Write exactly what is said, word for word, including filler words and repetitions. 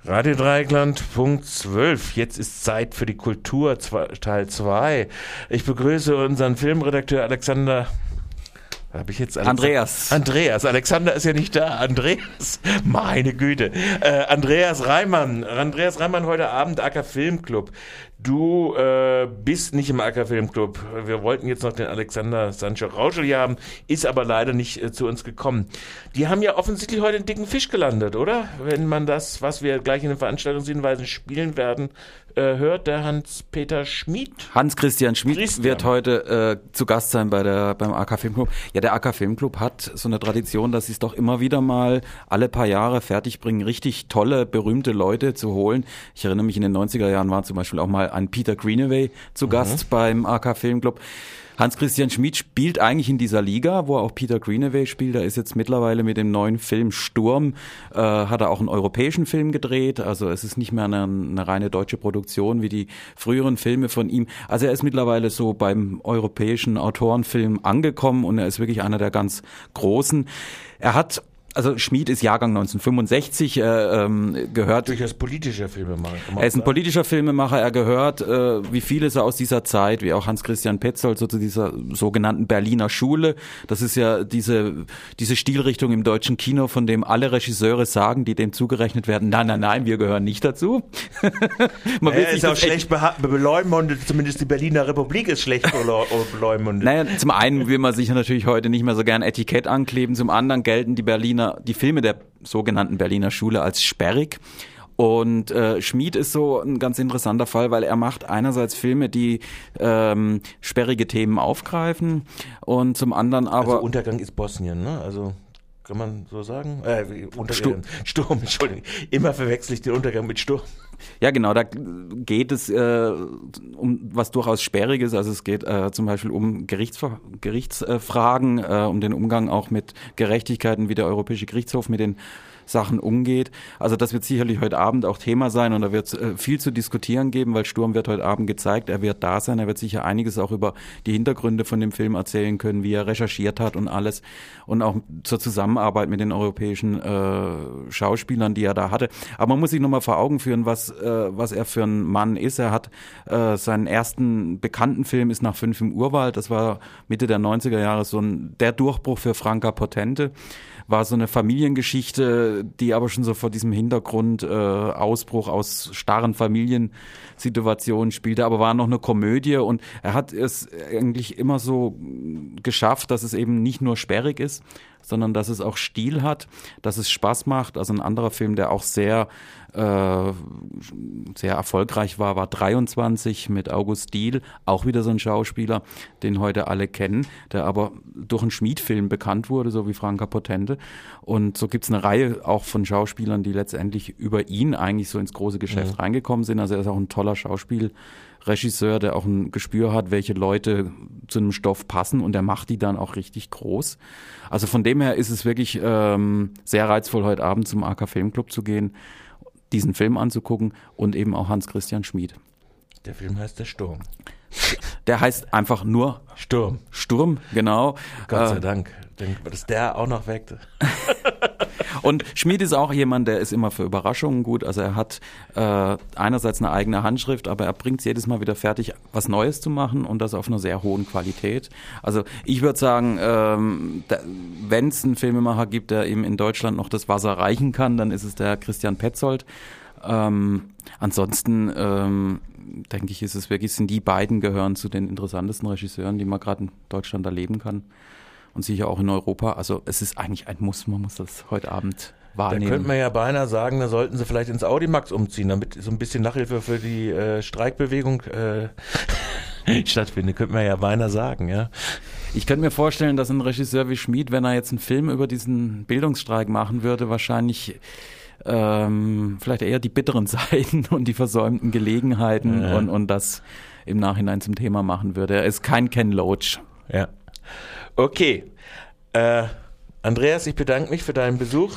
Radio Dreieckland, Punkt zwölf. Jetzt ist Zeit für die Kultur, Teil zwei. Ich begrüße unseren Filmredakteur Alexander... Habe ich jetzt Alex- Andreas. Andreas. Alexander ist ja nicht da. Andreas. Meine Güte. Äh, Andreas Reimann. Andreas Reimann heute Abend Acker Filmclub. Du äh, bist nicht im Acker Filmclub. Wir wollten jetzt noch den Alexander Sancho Rauschel hier haben, ist aber leider nicht äh, zu uns gekommen. Die haben ja offensichtlich heute einen dicken Fisch gelandet, oder? Wenn man das, was wir gleich in den Veranstaltungshinweisen spielen werden, äh, hört, der Hans-Peter Schmid. Hans-Christian Schmid Christian. wird heute äh, zu Gast sein bei der beim Acker Filmclub. Ja, der Acker Filmclub hat so eine Tradition, dass sie es doch immer wieder mal alle paar Jahre fertigbringen, richtig tolle, berühmte Leute zu holen. Ich erinnere mich, in den neunziger Jahren war zum Beispiel auch mal ein Peter Greenaway zu mhm. Gast beim Acker Filmclub. Hans-Christian Schmid spielt eigentlich in dieser Liga, wo auch Peter Greenaway spielt. Er ist jetzt mittlerweile mit dem neuen Film Sturm, äh, hat er auch einen europäischen Film gedreht. Also es ist nicht mehr eine, eine reine deutsche Produktion wie die früheren Filme von ihm. Also er ist mittlerweile so beim europäischen Autorenfilm angekommen und er ist wirklich einer der ganz Großen. Er hat Also Schmid ist Jahrgang neunzehnhundertfünfundsechzig, äh, ähm, gehört... Durchaus politischer Filmemacher. Er ist ein politischer Filmemacher, er gehört, äh, wie viele so aus dieser Zeit, wie auch Hans-Christian Petzold, so zu dieser sogenannten Berliner Schule. Das ist ja diese diese Stilrichtung im deutschen Kino, von dem alle Regisseure sagen, die dem zugerechnet werden, nein, nein, nein, wir gehören nicht dazu. Man naja, ist auch schlecht beleumundet, zumindest die Berliner Republik ist schlecht beleumundet. Naja, zum einen will man sich natürlich heute nicht mehr so gern Etikett ankleben, zum anderen gelten die Berliner die Filme der sogenannten Berliner Schule als sperrig. Und äh, Schmid ist so ein ganz interessanter Fall, weil er macht einerseits Filme, die ähm, sperrige Themen aufgreifen und zum anderen aber... Also Untergang ist Bosnien, ne? Also kann man so sagen? Äh, Untergang, Sturm. Sturm, Entschuldigung. Immer verwechsel ich den Untergang mit Sturm. Ja, genau, da geht es äh, um was durchaus Sperriges, also es geht äh, zum Beispiel um Gerichtsver- Gerichtsfragen, äh, um den Umgang auch mit Gerechtigkeiten, wie der Europäische Gerichtshof mit den Sachen umgeht. Also das wird sicherlich heute Abend auch Thema sein und da wird es äh, viel zu diskutieren geben, weil Sturm wird heute Abend gezeigt, er wird da sein, er wird sicher einiges auch über die Hintergründe von dem Film erzählen können, wie er recherchiert hat und alles und auch zur Zusammenarbeit mit den europäischen äh, Schauspielern, die er da hatte. Aber man muss sich nochmal vor Augen führen, was, äh, was er für ein Mann ist. Er hat äh, seinen ersten bekannten Film ist Nach fünf im Urwald, das war Mitte der neunziger Jahre so ein der Durchbruch für Franka Potente. War so eine Familiengeschichte, die aber schon so vor diesem Hintergrund äh, Ausbruch aus starren Familiensituationen spielte, aber war noch eine Komödie und er hat es eigentlich immer so geschafft, dass es eben nicht nur sperrig ist, sondern dass es auch Stil hat, dass es Spaß macht. Also ein anderer Film, der auch sehr äh, sehr erfolgreich war, war dreiundzwanzig mit August Diehl, auch wieder so ein Schauspieler, den heute alle kennen, der aber durch einen Schmid-Film bekannt wurde, so wie Franka Potente. Und so gibt's eine Reihe auch von Schauspielern, die letztendlich über ihn eigentlich so ins große Geschäft mhm. reingekommen sind. Also er ist auch ein toller Schauspielregisseur, der auch ein Gespür hat, welche Leute zu einem Stoff passen und der macht die dann auch richtig groß. Also von dem her ist es wirklich ähm, sehr reizvoll, heute Abend zum Acker Filmclub zu gehen, diesen Film anzugucken und eben auch Hans-Christian Schmid. Der Film heißt Der Sturm. Der heißt einfach nur Sturm. Sturm, genau. Gott sei Dank, dass der auch noch weckt. Und Schmid ist auch jemand, der ist immer für Überraschungen gut. Also er hat äh, einerseits eine eigene Handschrift, aber er bringt es jedes Mal wieder fertig, was Neues zu machen und das auf einer sehr hohen Qualität. Also ich würde sagen, ähm, wenn es einen Filmemacher gibt, der ihm in Deutschland noch das Wasser reichen kann, dann ist es der Christian Petzold. Ähm, ansonsten ähm, denke ich, ist es wirklich, sind die beiden gehören zu den interessantesten Regisseuren, die man gerade in Deutschland erleben kann. Und sicher auch in Europa. Also es ist eigentlich ein Muss, man muss das heute Abend wahrnehmen. Da könnte man ja beinahe sagen, da sollten sie vielleicht ins Audimax umziehen, damit so ein bisschen Nachhilfe für die äh, Streikbewegung äh, stattfindet. Könnte man ja beinahe sagen, ja. Ich könnte mir vorstellen, dass ein Regisseur wie Schmid, wenn er jetzt einen Film über diesen Bildungsstreik machen würde, wahrscheinlich ähm, vielleicht eher die bitteren Seiten und die versäumten Gelegenheiten ja. und, und das im Nachhinein zum Thema machen würde. Er ist kein Ken Loach. Ja. Okay. Äh, Andreas, ich bedanke mich für deinen Besuch.